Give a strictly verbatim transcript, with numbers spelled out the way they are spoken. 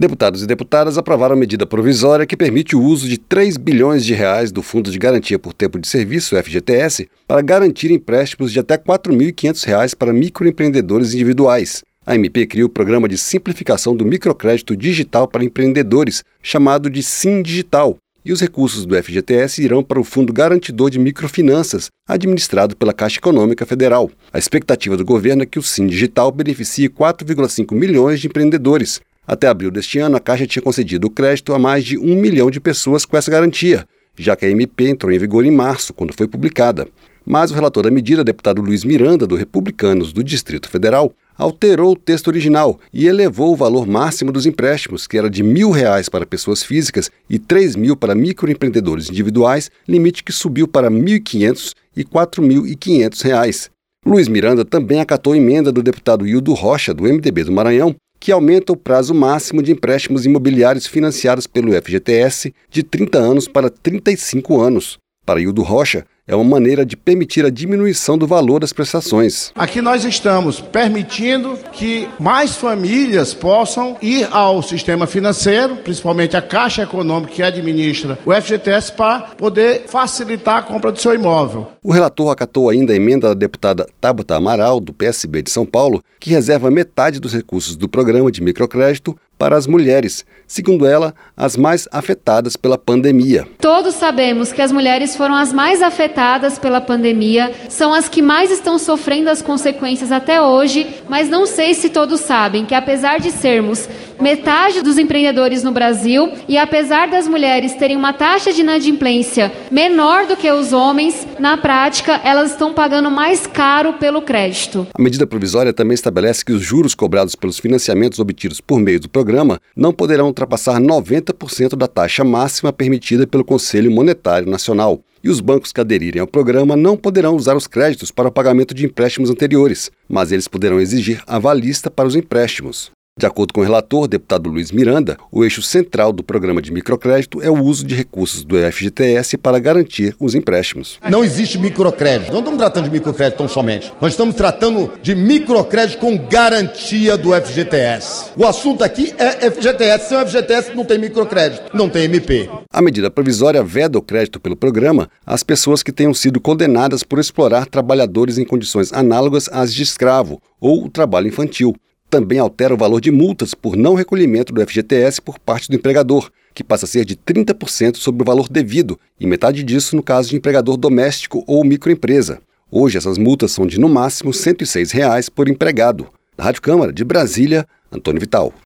Deputados e deputadas aprovaram a medida provisória que permite o uso de três bilhões de reais do Fundo de Garantia por Tempo de Serviço, F G T S, para garantir empréstimos de até quatro mil e quinhentos reais para microempreendedores individuais. A M P cria o Programa de Simplificação do Microcrédito Digital para Empreendedores, chamado de Sim Digital, e os recursos do F G T S irão para o Fundo Garantidor de Microfinanças, administrado pela Caixa Econômica Federal. A expectativa do governo é que o Sim Digital beneficie quatro vírgula cinco milhões de empreendedores. Até abril deste ano, a Caixa tinha concedido o crédito a mais de um milhão de pessoas com essa garantia, já que a M P entrou em vigor em março, quando foi publicada. Mas o relator da medida, deputado Luiz Miranda, do Republicanos do Distrito Federal, alterou o texto original e elevou o valor máximo dos empréstimos, que era de mil reais para pessoas físicas e três mil para microempreendedores individuais, limite que subiu para mil e quinhentos e quatro mil e quinhentos reais. Luiz Miranda também acatou a emenda do deputado Hildo Rocha, do M D B do Maranhão, que aumenta o prazo máximo de empréstimos imobiliários financiados pelo F G T S de trinta anos para trinta e cinco anos. Para Hildo Rocha, é uma maneira de permitir a diminuição do valor das prestações. Aqui nós estamos permitindo que mais famílias possam ir ao sistema financeiro, principalmente a Caixa Econômica que administra o F G T S, para poder facilitar a compra do seu imóvel. O relator acatou ainda a emenda da deputada Tabata Amaral, do P S B de São Paulo, que reserva metade dos recursos do programa de microcrédito para as mulheres, segundo ela, as mais afetadas pela pandemia. Todos sabemos que as mulheres foram as mais afetadas pela pandemia, são as que mais estão sofrendo as consequências até hoje, mas não sei se todos sabem que, apesar de sermos metade dos empreendedores no Brasil e apesar das mulheres terem uma taxa de inadimplência menor do que os homens, na prática elas estão pagando mais caro pelo crédito. A medida provisória também estabelece que os juros cobrados pelos financiamentos obtidos por meio do programa não poderão ultrapassar noventa por cento da taxa máxima permitida pelo Conselho Monetário Nacional. E os bancos que aderirem ao programa não poderão usar os créditos para o pagamento de empréstimos anteriores, mas eles poderão exigir avalista para os empréstimos. De acordo com o relator, deputado Luiz Miranda, o eixo central do programa de microcrédito é o uso de recursos do F G T S para garantir os empréstimos. Não existe microcrédito. Não estamos tratando de microcrédito tão somente. Nós estamos tratando de microcrédito com garantia do F G T S. O assunto aqui é F G T S. Sem o F G T S não tem microcrédito, não tem M P. A medida provisória veda o crédito pelo programa às pessoas que tenham sido condenadas por explorar trabalhadores em condições análogas às de escravo ou o trabalho infantil. Também altera o valor de multas por não recolhimento do F G T S por parte do empregador, que passa a ser de trinta por cento sobre o valor devido, e metade disso no caso de empregador doméstico ou microempresa. Hoje, essas multas são de, no máximo, cento e seis reais por empregado. Da Rádio Câmara de Brasília, Antônio Vital.